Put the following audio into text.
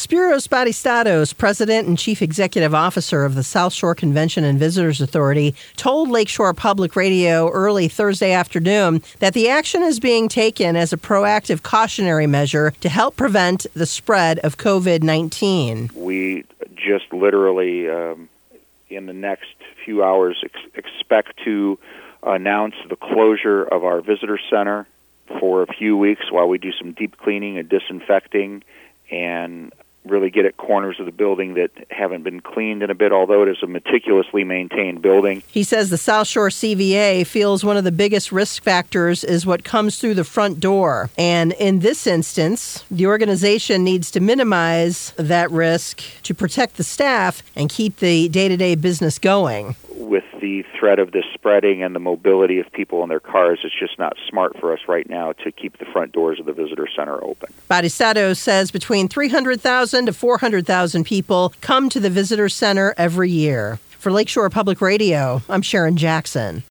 Spiros Batistatos, President and Chief Executive Officer of the South Shore Convention and Visitors Authority, told Lakeshore Public Radio early Thursday afternoon that the action is being taken as a proactive cautionary measure to help prevent the spread of COVID-19. We just literally, in the next few hours, expect to announce the closure of our visitor center for a few weeks while we do some deep cleaning and disinfecting and really get at corners of the building that haven't been cleaned in a bit, although it is a meticulously maintained building. He says the South Shore CVA feels one of the biggest risk factors is what comes through the front door. And in this instance, the organization needs to minimize that risk to protect the staff and keep the day-to-day business going. With the threat of this spreading and the mobility of people in their cars, it's just not smart for us right now to keep the front doors of the visitor center open. Batistatos says between 300,000 to 400,000 people come to the visitor center every year. For Lakeshore Public Radio, I'm Sharon Jackson.